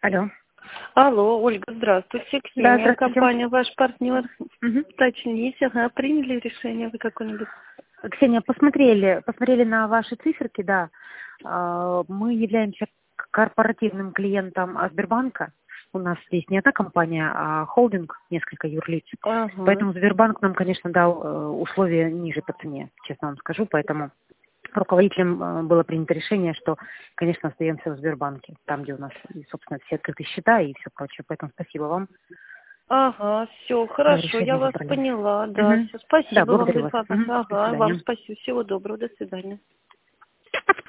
Алло. Алло, Ольга, здравствуйте. Да, Ксения, здравствуйте. компания «Ваш партнер». Мгм. Уточните, приняли решение вы какое-нибудь? Ксения, посмотрели на ваши циферки, да. Мы являемся корпоративным клиентом Сбербанка. У нас здесь не одна компания, а холдинг, несколько юрлиц. Ага. Поэтому Сбербанк нам, конечно, дал условия ниже по цене, честно вам скажу. Поэтому руководителем было принято решение, что, конечно, остаемся в Сбербанке, там, где у нас, собственно, все открытые счета и все прочее. Поэтому спасибо вам. Ага, все, хорошо, я Решение вас выбрали. поняла, да, Мгм. все, Да, спасибо вам за благодарю вас. информацию. Мгм. До Ага, вам свидания. спасибо, всего доброго, до свидания.